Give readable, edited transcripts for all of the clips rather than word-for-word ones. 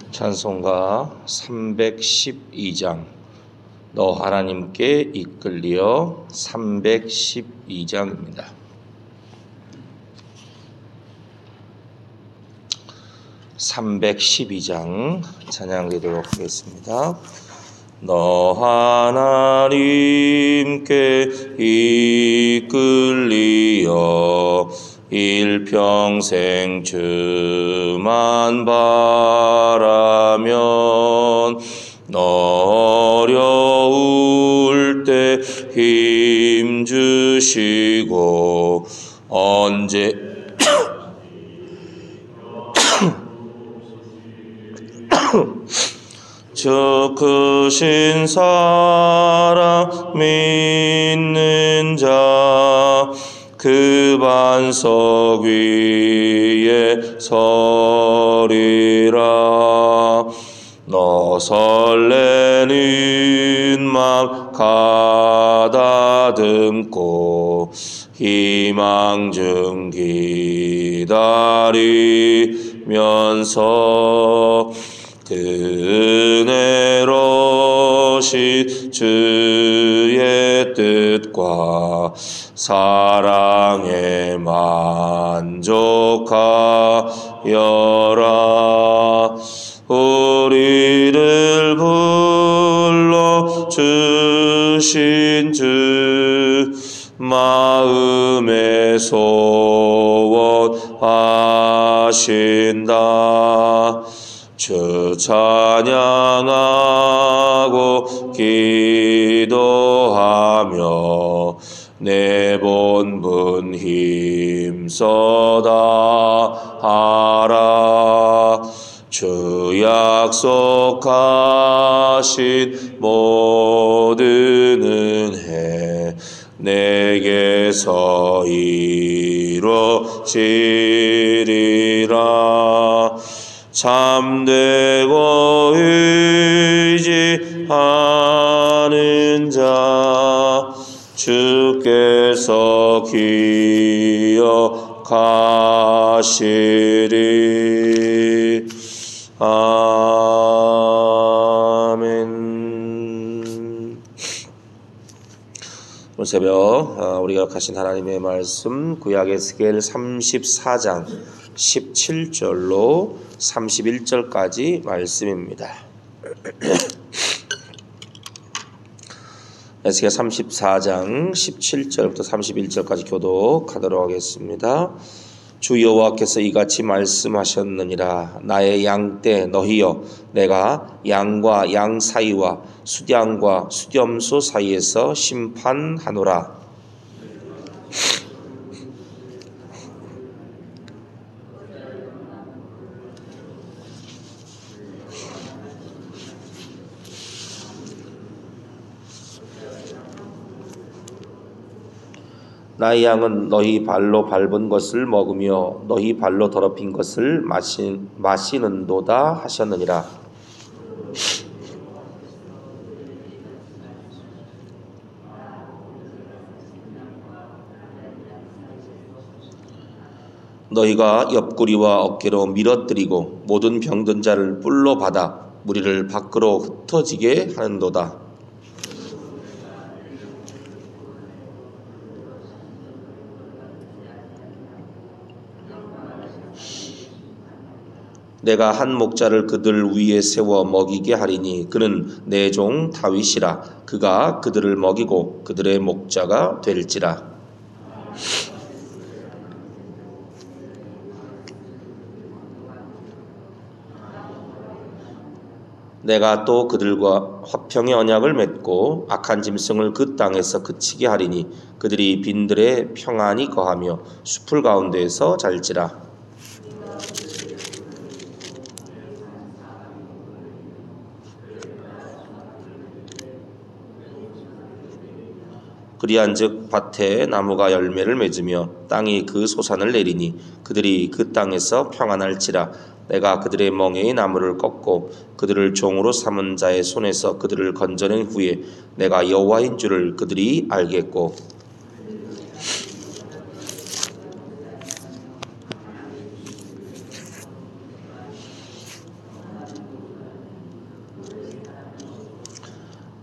찬송가 312장 너 하나님께 이끌리어 312장입니다. (312장) 찬양드리도록 하겠습니다. 너 하나님께 이끌리어 일평생 주만 바라면 너 어려울 때 힘 주시고 언제 저 크신 사랑 믿는 자 그 반석 위에 서리라. 너 설레는 맘 가다듬고 희망 중 기다리면서 그 은혜로신 주의 뜻과 사랑에 만족하여라. 우리를 불러 주신 주 마음에 소원하신다. 주 찬양하고 기도하며 내 본분 힘써 다하라. 주 약속하신 모든 은혜 내게서 이루어지리라. 참되고 의지하는 자 주께서 기억하시리. 아멘. 오늘 새벽 우리가 가신 하나님의 말씀 구약 에스겔 34장 17절로 31절까지 말씀입니다. 에스겔 34장 17절부터 31절까지 교독하도록 하겠습니다. 주 여호와께서 이같이 말씀하셨느니라. 나의 양떼 너희여, 내가 양과 양 사이와 수양과 수렴소 사이에서 심판하노라. 나의 양은 너희 발로 밟은 것을 먹으며 너희 발로 더럽힌 것을 마시는도다 하셨느니라. 너희가 옆구리와 어깨로 밀어뜨리고 모든 병든 자를 뿔로 받아 무리를 밖으로 흩어지게 하는도다. 내가 한 목자를 그들 위에 세워 먹이게 하리니 그는 내 종 다윗이라. 그가 그들을 먹이고 그들의 목자가 될지라. 내가 또 그들과 화평의 언약을 맺고 악한 짐승을 그 땅에서 그치게 하리니 그들이 빈들에 평안히 거하며 숲을 가운데에서 잘지라. 그리한즉 밭에 나무가 열매를 맺으며 땅이 그 소산을 내리니 그들이 그 땅에서 평안할지라. 내가 그들의 멍에의 나무를 꺾고 그들을 종으로 삼은 자의 손에서 그들을 건져낸 후에 내가 여호와인 줄을 그들이 알겠고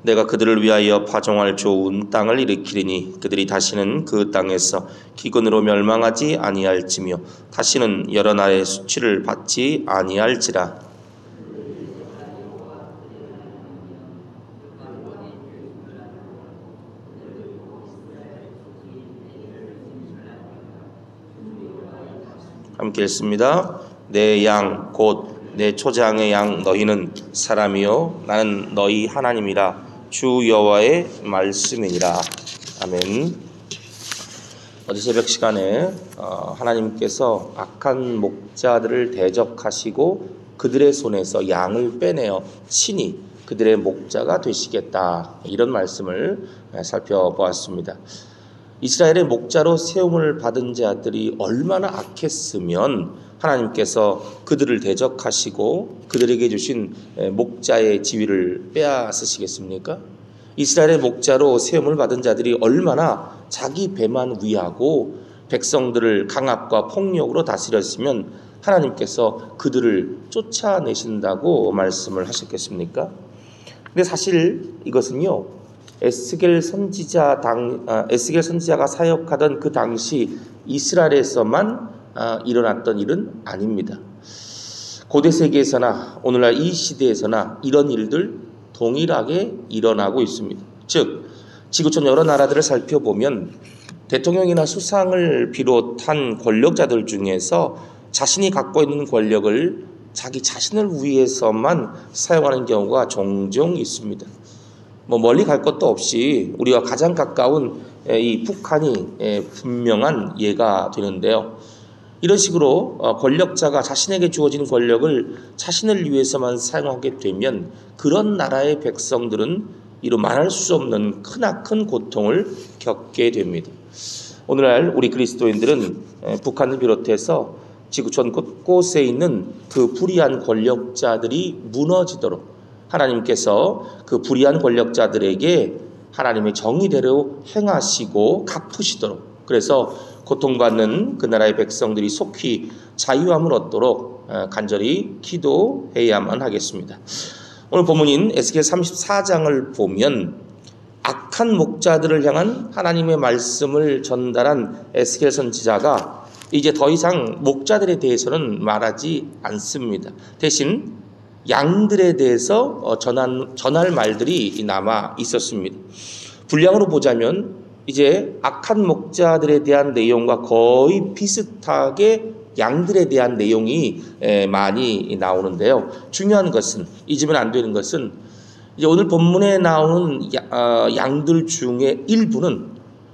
내가 그들을 위하여 파종할 좋은 땅을 일으키리니 그들이 다시는 그 땅에서 기근으로 멸망하지 아니할지며 다시는 여러 나라의 수치를 받지 아니할지라. 함께 읽습니다. 내 양 곧 내 초장의 양 너희는 사람이요 나는 너희 하나님이라 주 여호와의 말씀이니라. 아멘. 어제 새벽 시간에 하나님께서 악한 목자들을 대적하시고 그들의 손에서 양을 빼내어 친히 그들의 목자가 되시겠다, 이런 말씀을 살펴보았습니다. 이스라엘의 목자로 세움을 받은 자들이 얼마나 악했으면 하나님께서 그들을 대적하시고 그들에게 주신 목자의 지위를 빼앗으시겠습니까? 이스라엘의 목자로 세움을 받은 자들이 얼마나 자기 배만 위하고 백성들을 강압과 폭력으로 다스렸으면 하나님께서 그들을 쫓아내신다고 말씀을 하셨겠습니까? 근데 사실 이것은요, 에스겔 선지자가 사역하던 그 당시 이스라엘에서만 일어났던 일은 아닙니다. 고대 세계에서나 오늘날 이 시대에서나 이런 일들 동일하게 일어나고 있습니다. 즉, 지구촌 여러 나라들을 살펴보면 대통령이나 수상을 비롯한 권력자들 중에서 자신이 갖고 있는 권력을 자기 자신을 위해서만 사용하는 경우가 종종 있습니다. 멀리 갈 것도 없이 우리와 가장 가까운 이 북한이 분명한 예가 되는데요. 이런 식으로 권력자가 자신에게 주어진 권력을 자신을 위해서만 사용하게 되면 그런 나라의 백성들은 이루 말할 수 없는 크나큰 고통을 겪게 됩니다. 오늘날 우리 그리스도인들은 북한을 비롯해서 지구촌 곳곳에 있는 그 불의한 권력자들이 무너지도록 하나님께서 그 불의한 권력자들에게 하나님의 정의대로 행하시고 갚으시도록, 그래서 고통받는 그 나라의 백성들이 속히 자유함을 얻도록 간절히 기도해야만 하겠습니다. 오늘 본문인 에스겔 34장을 보면 악한 목자들을 향한 하나님의 말씀을 전달한 에스겔 선지자가 이제 더 이상 목자들에 대해서는 말하지 않습니다. 대신 양들에 대해서 전할 말들이 남아 있었습니다. 분량으로 보자면 이제 악한 목자들에 대한 내용과 거의 비슷하게 양들에 대한 내용이 많이 나오는데요. 중요한 것은, 잊으면 안 되는 것은, 이제 오늘 본문에 나오는 양들 중에 일부는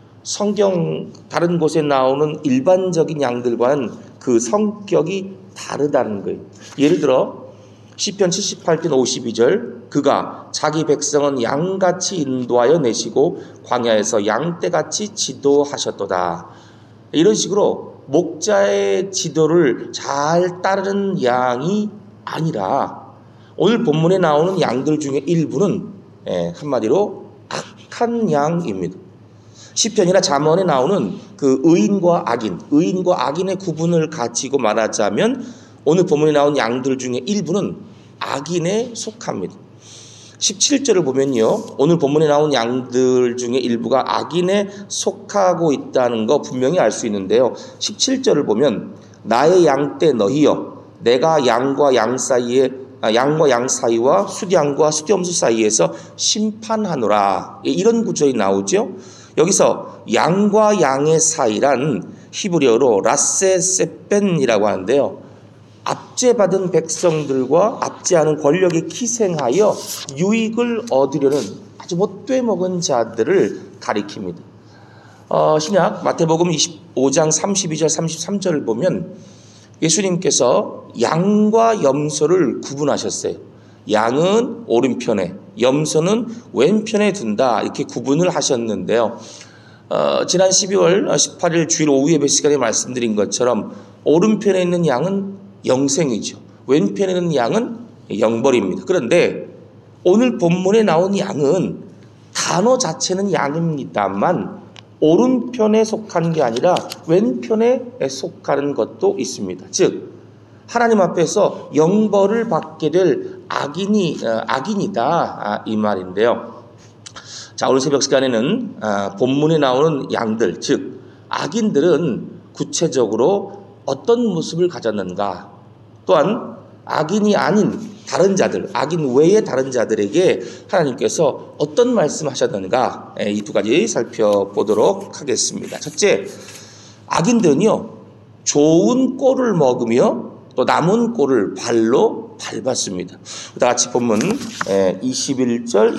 성경 다른 곳에 나오는 일반적인 양들과는 그 성격이 다르다는 거예요. 예를 들어 시편 78편 52절, 그가 자기 백성은 양같이 인도하여 내시고 광야에서 양떼같이 지도하셨도다. 이런 식으로 목자의 지도를 잘 따르는 양이 아니라 오늘 본문에 나오는 양들 중에 일부는 한마디로 악한 양입니다. 시편이나 잠언에 나오는 그 의인과 악인의 구분을 가지고 말하자면 오늘 본문에 나온 양들 중에 일부는 악인에 속합니다. 17절을 보면요, 오늘 본문에 나온 양들 중에 일부가 악인에 속하고 있다는 거 분명히 알 수 있는데요. 17절을 보면 나의 양떼 너희여, 내가 양과 양 사이와 숫양과 숫염소 사이에서 심판하노라. 이런 구절이 나오죠. 여기서 양과 양의 사이란 히브리어로 라세세벤이라고 하는데요. 압제받은 백성들과 압제하는 권력에 기생하여 유익을 얻으려는 아주 못돼 먹은 자들을 가리킵니다. 신약 마태복음 25장 32절 33절을 보면 예수님께서 양과 염소를 구분하셨어요. 양은 오른편에, 염소는 왼편에 둔다, 이렇게 구분을 하셨는데요. 지난 12월 18일 주일 오후 예배 시간에 말씀드린 것처럼 오른편에 있는 양은 영생이죠. 왼편에 있는 양은 영벌입니다. 그런데 오늘 본문에 나온 양은 단어 자체는 양입니다만 오른편에 속한 게 아니라 왼편에 속하는 것도 있습니다. 즉 하나님 앞에서 영벌을 받게 될 악인이다, 이 말인데요. 자, 오늘 새벽 시간에는 본문에 나오는 양들, 즉 악인들은 구체적으로 어떤 모습을 가졌는가, 또한 악인이 아닌 다른 자들, 악인 외의 다른 자들에게 하나님께서 어떤 말씀하셨는가, 이 두 가지 살펴보도록 하겠습니다. 첫째, 악인들은요 좋은 꼴을 먹으며 또 남은 꼴을 발로 밟았습니다. 다 같이 본문 21절,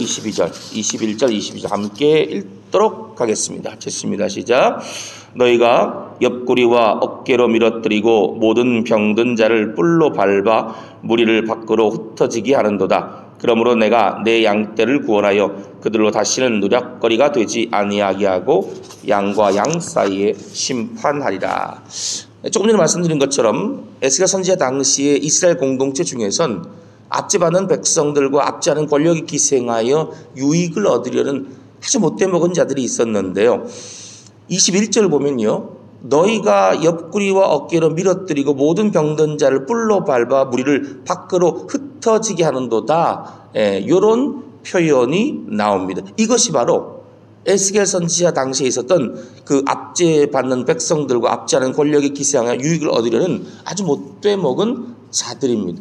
22절 함께 읽도록 하겠습니다. 좋습니다. 시작. 너희가 옆구리와 어깨로 밀어뜨리고 모든 병든 자를 뿔로 밟아 무리를 밖으로 흩어지게 하는도다. 그러므로 내가 내 양떼를 구원하여 그들로 다시는 노략거리가 되지 아니하게 하고 양과 양 사이에 심판하리라. 조금 전에 말씀드린 것처럼 에스겔 선지자 당시에 이스라엘 공동체 중에선 압제받는 백성들과 압제하는 권력이 기생하여 유익을 얻으려는 아주 못돼 먹은 자들이 있었는데요. 21절 보면요, 너희가 옆구리와 어깨로 밀어뜨리고 모든 병든 자를 뿔로 밟아 무리를 밖으로 흩어지게 하는도다. 이런 표현이 나옵니다. 이것이 바로 에스겔 선지자 당시에 있었던 그 압제받는 백성들과 압제하는 권력의 기세하여 유익을 얻으려는 아주 못돼 먹은 자들입니다.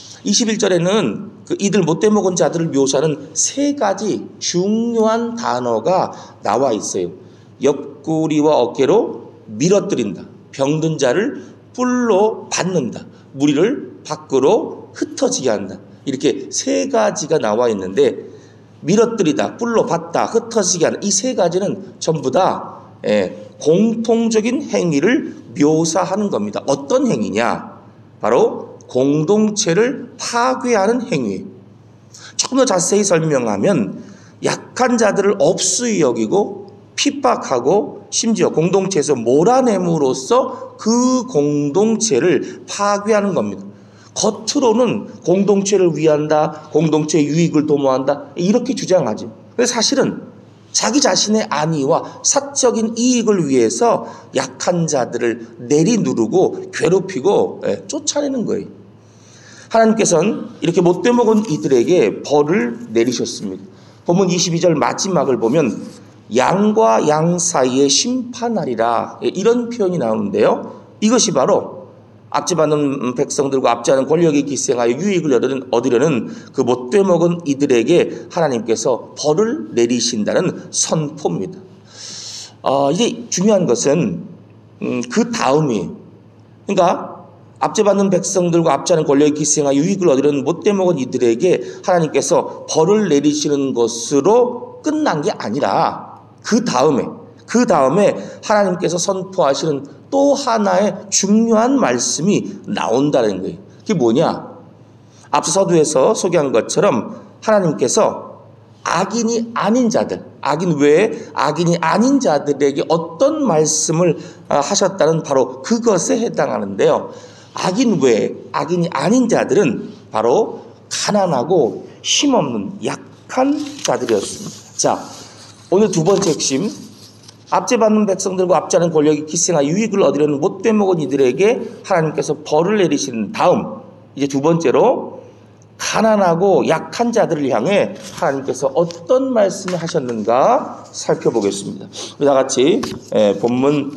21절에는 그 이들 못돼 먹은 자들을 묘사하는 세 가지 중요한 단어가 나와 있어요. 옆구리와 어깨로 밀어뜨린다, 병든 자를 뿔로 밟는다, 무리를 밖으로 흩어지게 한다. 이렇게 세 가지가 나와 있는데, 밀어뜨리다, 뿔로 밟다, 흩어지게 하는 이 세 가지는 전부 다 공통적인 행위를 묘사하는 겁니다. 어떤 행위냐? 바로 공동체를 파괴하는 행위. 조금 더 자세히 설명하면 약한 자들을 업수히 여기고 핍박하고 심지어 공동체에서 몰아냄으로써 그 공동체를 파괴하는 겁니다. 겉으로는 공동체를 위한다, 공동체의 유익을 도모한다, 이렇게 주장하죠. 그래서 사실은 자기 자신의 안위와 사적인 이익을 위해서 약한 자들을 내리누르고 괴롭히고 쫓아내는 거예요. 하나님께서는 이렇게 못돼 먹은 이들에게 벌을 내리셨습니다. 본문 22절 마지막을 보면 양과 양 사이에 심판하리라, 이런 표현이 나오는데요. 이것이 바로 압제받는 백성들과 압제하는 권력이 기생하여 유익을 얻으려는 그 못돼 먹은 이들에게 하나님께서 벌을 내리신다는 선포입니다. 이제 중요한 것은 그 다음이에요. 그러니까 압제받는 백성들과 압제하는 권력이 기생하여 유익을 얻으려는 못돼 먹은 이들에게 하나님께서 벌을 내리시는 것으로 끝난 게 아니라 그 다음에 하나님께서 선포하시는 또 하나의 중요한 말씀이 나온다는 거예요. 그게 뭐냐? 앞서 서두에서 소개한 것처럼 하나님께서 악인이 아닌 자들, 악인 외에 악인이 아닌 자들에게 어떤 말씀을 하셨다는 바로 그것에 해당하는데요. 악인 외에 악인이 아닌 자들은 바로 가난하고 힘없는 약한 자들이었습니다. 자, 오늘 두 번째 핵심, 압제받는 백성들과 압제하는 권력이 기생하여 유익을 얻으려는 못돼 먹은 이들에게 하나님께서 벌을 내리시는 다음, 이제 두 번째로 가난하고 약한 자들을 향해 하나님께서 어떤 말씀을 하셨는가 살펴보겠습니다. 우리 다 같이 본문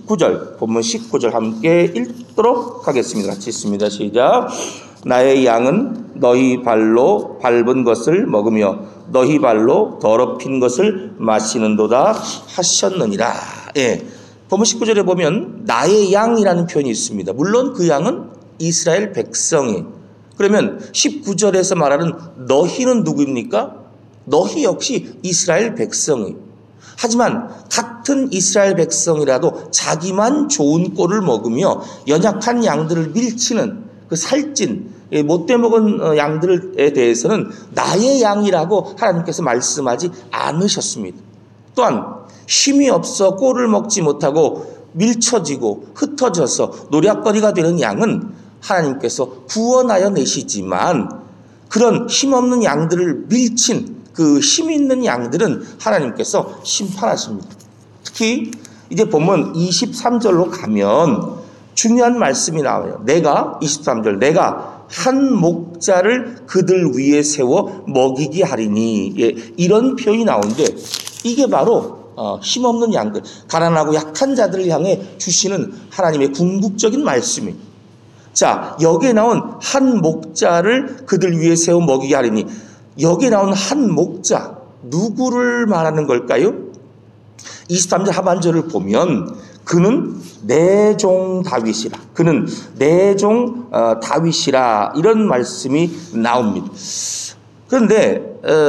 19절 함께 읽도록 하겠습니다. 같이 읽습니다. 시작. 나의 양은 너희 발로 밟은 것을 먹으며 너희 발로 더럽힌 것을 마시는도다 하셨느니라. 본문 19절에 보면 나의 양이라는 표현이 있습니다. 물론 그 양은 이스라엘 백성이. 그러면 19절에서 말하는 너희는 누구입니까? 너희 역시 이스라엘 백성이. 하지만 같은 이스라엘 백성이라도 자기만 좋은 꼴을 먹으며 연약한 양들을 밀치는 그 살찐 못돼 먹은 양들에 대해서는 나의 양이라고 하나님께서 말씀하지 않으셨습니다. 또한 힘이 없어 꼴을 먹지 못하고 밀쳐지고 흩어져서 노략거리가 되는 양은 하나님께서 구원하여 내시지만 그런 힘없는 양들을 밀친 그 힘 있는 양들은 하나님께서 심판하십니다. 특히 이제 본문 23절로 가면 중요한 말씀이 나와요. 23절 내가 한 목자를 그들 위에 세워 먹이게 하리니. 예, 이런 표현이 나오는데 이게 바로 힘없는 양들, 가난하고 약한 자들을 향해 주시는 하나님의 궁극적인 말씀입니다. 자, 여기에 나온 한 목자를 그들 위에 세워 먹이게 하리니, 여기에 나온 한 목자, 누구를 말하는 걸까요? 23절 하반절을 보면 그는 내 종 다윗이라, 그는 내 종 다윗이라, 이런 말씀이 나옵니다. 그런데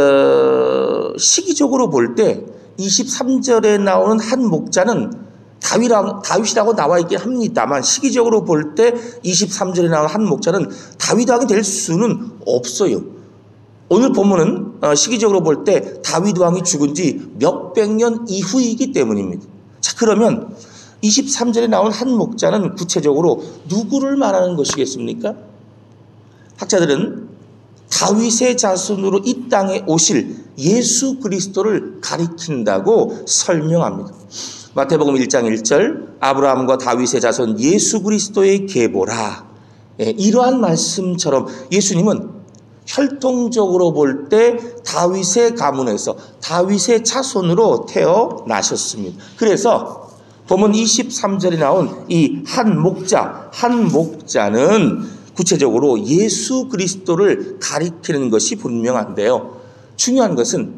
시기적으로 볼 때 23절에 나오는 한 목자는 다윗이라고 나와 있긴 합니다만, 시기적으로 볼 때 23절에 나오는 한 목자는 다윗왕이 될 수는 없어요. 오늘 본문은 시기적으로 볼 때 다윗 왕이 죽은 지 몇백 년 이후이기 때문입니다. 자, 그러면 23절에 나온 한 목자는 구체적으로 누구를 말하는 것이겠습니까? 학자들은 다윗의 자손으로 이 땅에 오실 예수 그리스도를 가리킨다고 설명합니다. 마태복음 1장 1절, 아브라함과 다윗의 자손 예수 그리스도의 계보라. 이러한 말씀처럼 예수님은 혈통적으로 볼 때 다윗의 가문에서 다윗의 자손으로 태어나셨습니다. 그래서 본문 23절에 나온 이 한 목자는 구체적으로 예수 그리스도를 가리키는 것이 분명한데요. 중요한 것은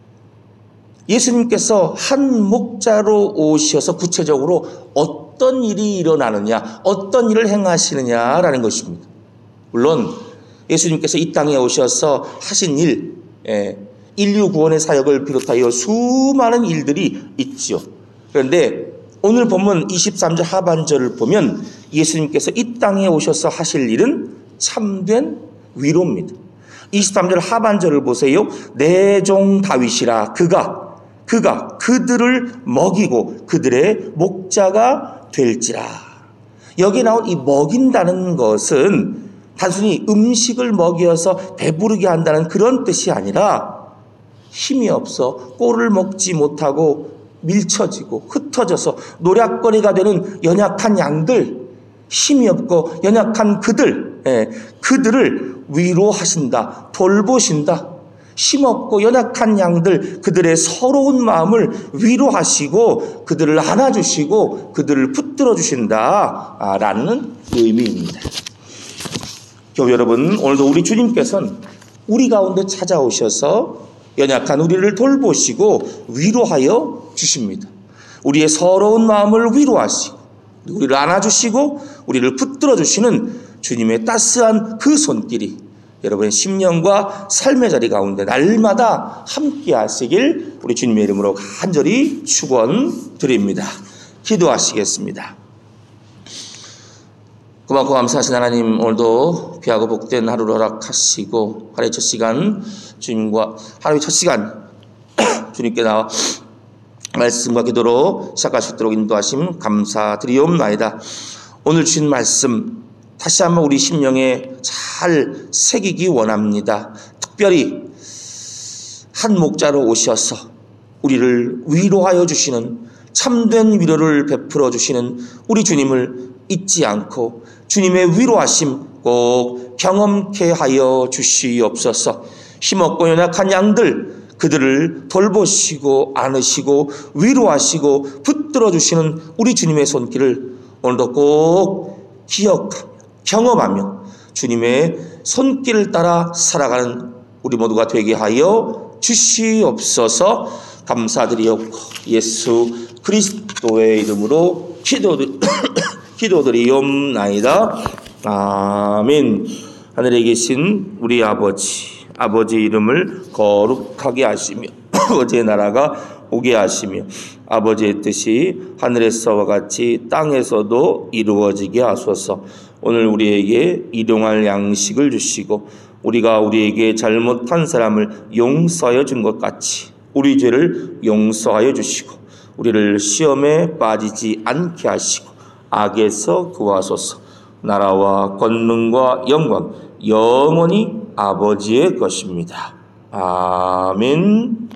예수님께서 한 목자로 오셔서 구체적으로 어떤 일이 일어나느냐, 어떤 일을 행하시느냐라는 것입니다. 물론 예수님께서 이 땅에 오셔서 하신 일, 인류 구원의 사역을 비롯하여 수많은 일들이 있죠. 그런데 오늘 본문 23절 하반절을 보면 예수님께서 이 땅에 오셔서 하실 일은 참된 위로입니다. 23절 하반절을 보세요. 내 종 다윗이라, 그가 그들을 먹이고 그들의 목자가 될지라. 여기 나온 이 먹인다는 것은 단순히 음식을 먹여서 배부르게 한다는 그런 뜻이 아니라, 힘이 없어 꼴을 먹지 못하고 밀쳐지고 흩어져서 노략거리가 되는 연약한 양들, 힘이 없고 연약한 그들을 위로하신다, 돌보신다. 힘없고 연약한 양들, 그들의 서러운 마음을 위로하시고 그들을 안아주시고 그들을 붙들어 주신다라는 의미입니다. 교회 여러분, 오늘도 우리 주님께서는 우리 가운데 찾아오셔서 연약한 우리를 돌보시고 위로하여 주십니다. 우리의 서러운 마음을 위로하시고 우리를 안아주시고 우리를 붙들어 주시는 주님의 따스한 그 손길이 여러분의 심령과 삶의 자리 가운데 날마다 함께 하시길 우리 주님의 이름으로 간절히 축원드립니다. 기도하시겠습니다. 고맙고 감사하신 하나님, 오늘도 귀하고 복된 하루를 허락하시고 하루의 첫 시간 주님께 나와 말씀과 기도로 시작할 수 있도록 인도하심 감사드리옵나이다. 오늘 주신 말씀 다시 한번 우리 심령에 잘 새기기 원합니다. 특별히 한 목자로 오셔서 우리를 위로하여 주시는, 참된 위로를 베풀어 주시는 우리 주님을 잊지 않고 주님의 위로하심 꼭 경험케 하여 주시옵소서. 힘없고 연약한 양들, 그들을 돌보시고 안으시고 위로하시고 붙들어 주시는 우리 주님의 손길을 오늘도 꼭 기억하며 경험하며 주님의 손길을 따라 살아가는 우리 모두가 되게 하여 주시옵소서. 감사드리옵고 예수 그리스도의 이름으로 기도드리옵나이다. 아멘. 하늘에 계신 우리 아버지의 이름을 거룩하게 하시며 아버지의 나라가 오게 하시며 아버지의 뜻이 하늘에서와 같이 땅에서도 이루어지게 하소서. 오늘 우리에게 일용할 양식을 주시고 우리가 우리에게 잘못한 사람을 용서하여 준 것 같이 우리 죄를 용서하여 주시고 우리를 시험에 빠지지 않게 하시고 악에서 구하소서. 나라와 권능과 영광 영원히 아버지의 것입니다. 아멘.